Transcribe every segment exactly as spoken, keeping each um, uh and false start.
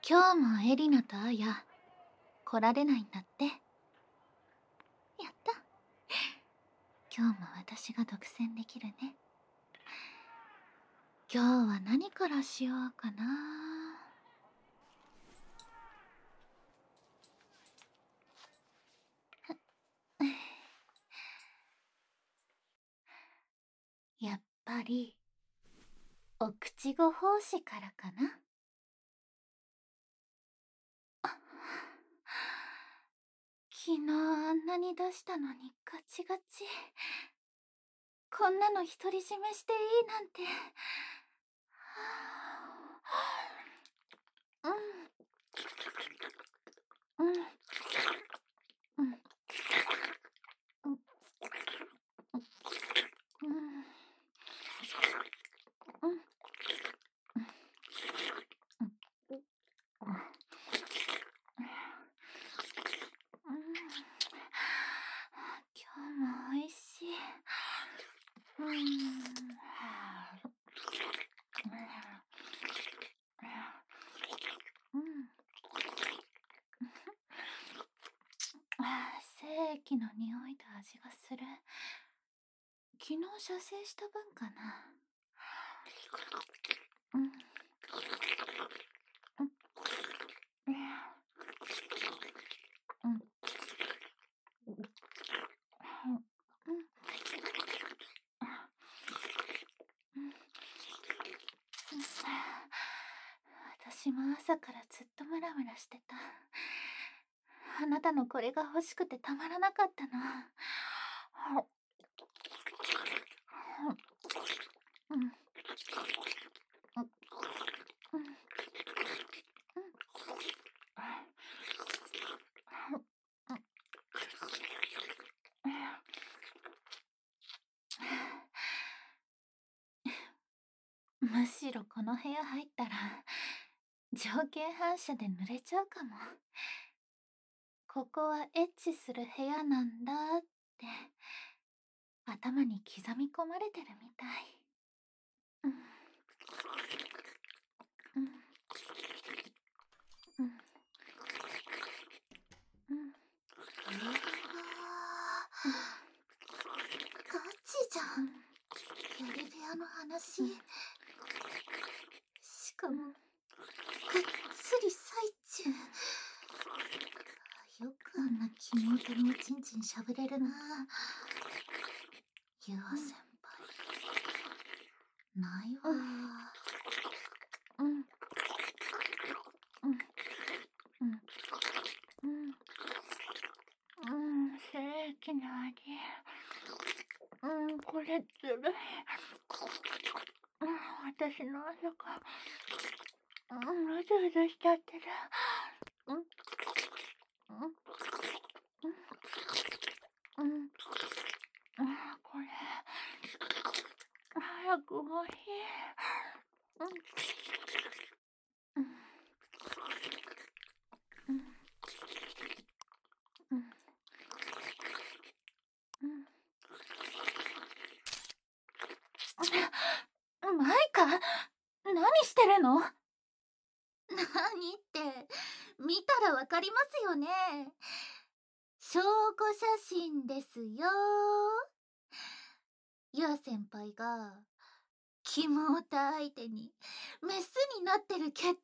今日もエリナとアヤ来られないんだって。やった。今日も私が独占できるね。今日は何からしようかな。やっぱりお口ご奉仕からかな。昨日あんなに出したのにガチガチ。こんなの独り占めしていいなんて。うんうんうんうん今日もおいしい。精液の匂いと味がする。昨日射精した分かな。うん私も朝からずっとムラムラしてた。あなたのこれが欲しくてたまらなかったの。うんむしろこの部屋入ったら条件反射で濡れちゃうかも。ここはエッチする部屋なんだって頭に刻み込まれてるみたい。うんうんうんうんガチじゃん。やり部屋の話、うん、しかもがっつり最中。よくあんな妹のおちんちんしゃぶれるな。ユア先輩ないわ。 うんうんうんうんうん精液の味。うんこれずるい。うん私の朝がうんうずうずしちゃってる。うんうんうんうんこれ早く欲しい。うんうんうんうんうんマイカ何してるの？ 何って見たらわかりますよね。証拠写真ですよ。ユア先輩がキモータ相手にメスになってる決定的なシ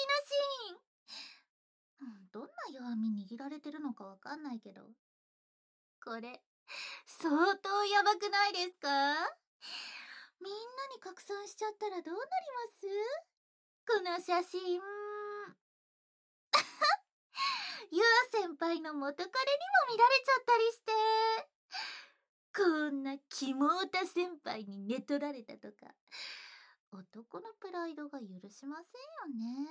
ーン、うん、どんな弱み握られてるのかわかんないけど、これ相当やばくないですか？みんなに拡散しちゃったらどうなります？この写真ユア先輩の元彼にも見られちゃったりして、こんなキモータ先輩に寝取られたとか、男のプライドが許しませんよね。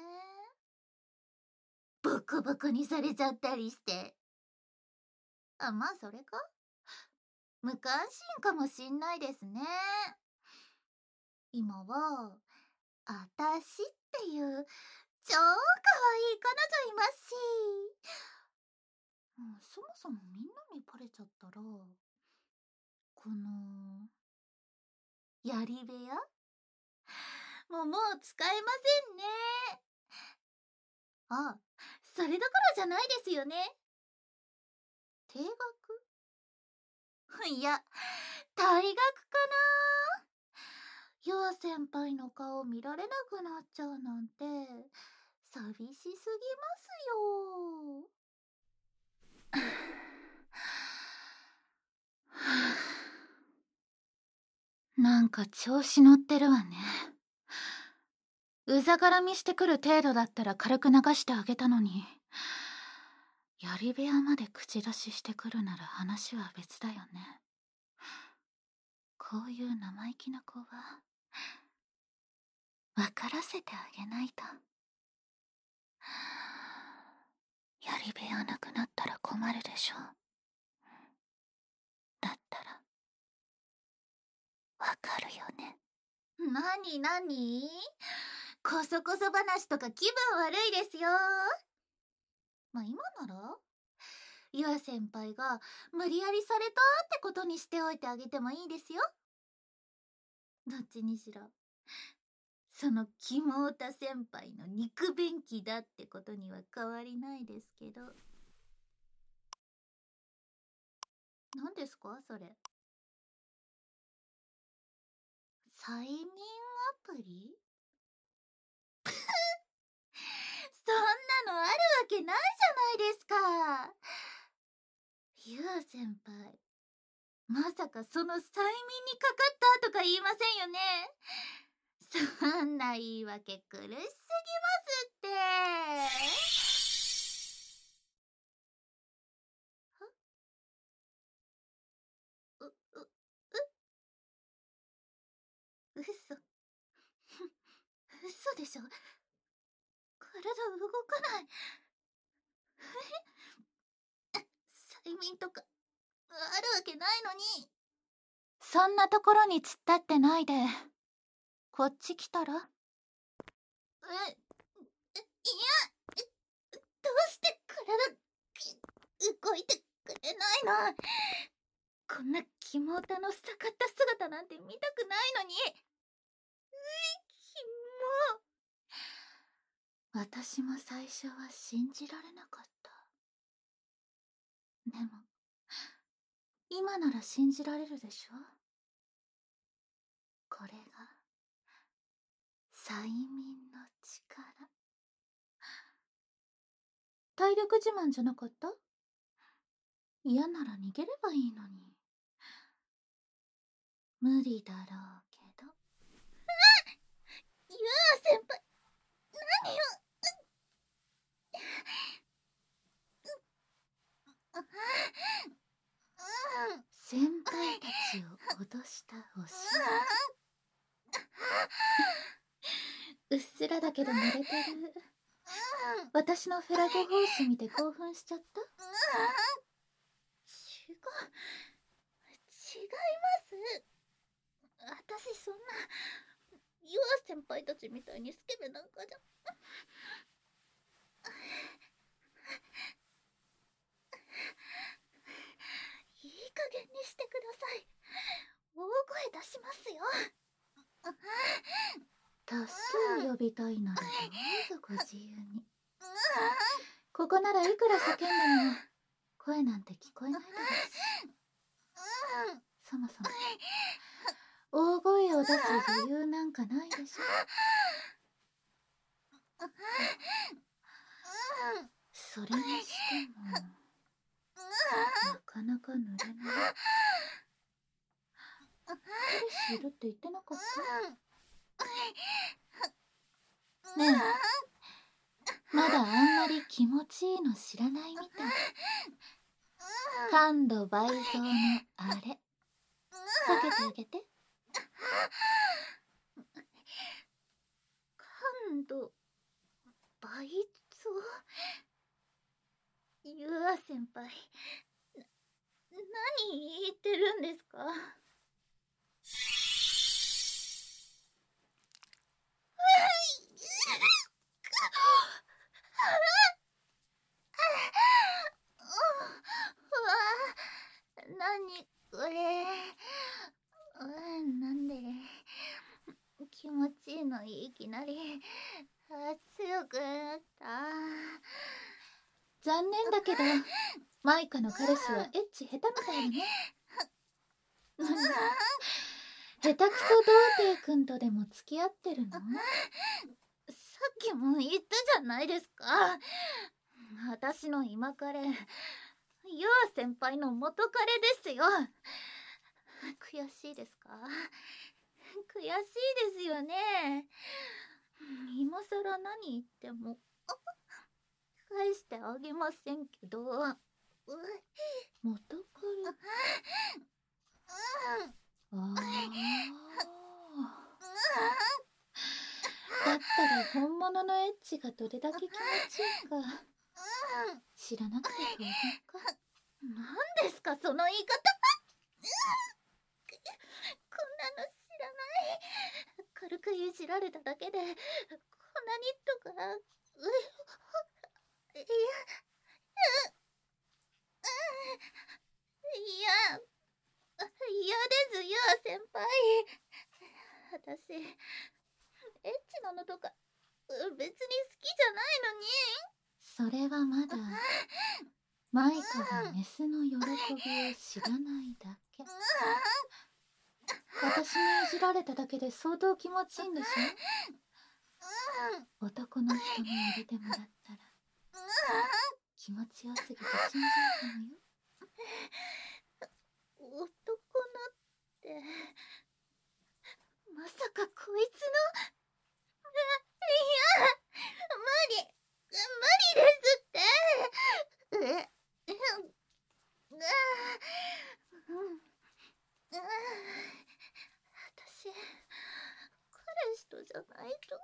ボコボコにされちゃったりして。あ、まあそれか無関心かもしんないですね。今はあたしっていう超かわいい彼女いますし、うん、そもそもみんなにバレちゃったら、このやり部屋もうもう使えませんね。 あ、それどころじゃないですよね。定額？いや、退学かな。ユア先輩の顔見られなくなっちゃうなんて寂しすぎますよ。なんか調子乗ってるわね。うざがらみしてくる程度だったら軽く流してあげたのに、槍部屋まで口出ししてくるなら話は別だよね。こういう生意気な子は分からせてあげないと。槍部屋なくなったら困るでしょ。だったらわかるよね。なになに？こそこそ話とか気分悪いですよ。まあ今ならユア先輩が無理やりされたってことにしておいてあげてもいいですよ。どっちにしろそのキモータ先輩の肉便器だってことには変わりないですけど。何ですかそれ？催眠アプリ？そんなのあるわけないじゃないですか。ユア先輩、まさかその催眠にかかったとか言いませんよね。そんな言い訳苦しすぎますって。う、う、う、嘘。嘘でしょ。体動かない。催眠とかあるわけないのに。そんなところに突っ立ってないでこっち来たら。え、いや、どうして体動いてくれないの？こんなキモータの逆った姿なんて見たくないのに。うい、キモ。私も最初は信じられなかった。でも今なら信じられるでしょ。これが催眠の力。体力自慢じゃなかった？嫌なら逃げればいいのに。無理だろうけど。あっ、ユア先輩、何を。先輩たちを脅したおしうっすらだけど濡れてる。私のフェラゴホース見て興奮しちゃった？違う、違います。私そんなユア先輩たちみたいにスケベなんかじゃ。いい加減にしてください。大声出しますよ。助けを呼びたいならどうぞご自由に。ここならいくら叫んでも声なんて聞こえないだろうし。そもそも大声を出す理由なんかないでしょ。それにしてもなかなか濡れない。彼氏いるって言ってなかった？ねえ、まだあんまり気持ちいいの知らないみたい。感度倍増のあれかけてあげて。感度倍増？ユア先輩、な、何言ってるんですか？何これ。 のいきなりあ強くなった。 残念だけどマイカの彼氏はエッチ下手みたいだね。下手くそ童貞くんとでも付き合ってるの？ さっきも言ったじゃないですか。私の今彼、ユア先輩の元彼ですよ。悔しいですか？悔しいですよね。今さら何言っても返してあげませんけど。 元彼？ああ。だったら本物のエッチがどれだけ気持ちいいか知らなくて当然か。 何ですかその言い方。こんなの知らない。軽くいじられただけでこんなにとか。いやいや嫌ですよ先輩。私エッチなのとか別に好きじゃないのに。 それはまだマイカがメスの喜びを知らないだけ。私にいじられただけで相当気持ちいいんでしょ？男の人に入れてもらったら気持ちよすぎて死んじゃうかもよ。 男のってまさかこいつの。いや無理無理ですって。え私彼氏とじゃないと。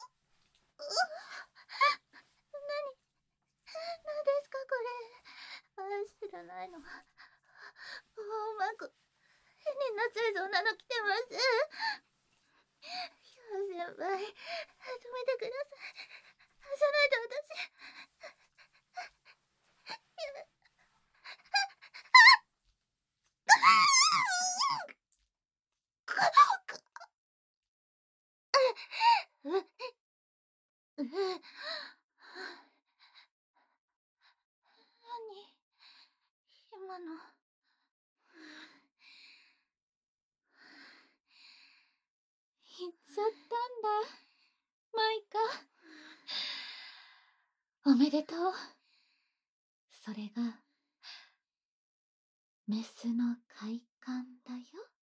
何何ですかこれ。あ知らないの。うまく変になっちゃいそうなの来てます。ユア先輩止めてください。じゃないと私。何今の。 言っちゃったんだマイカ。おめでとう。それがメスの快感だよ。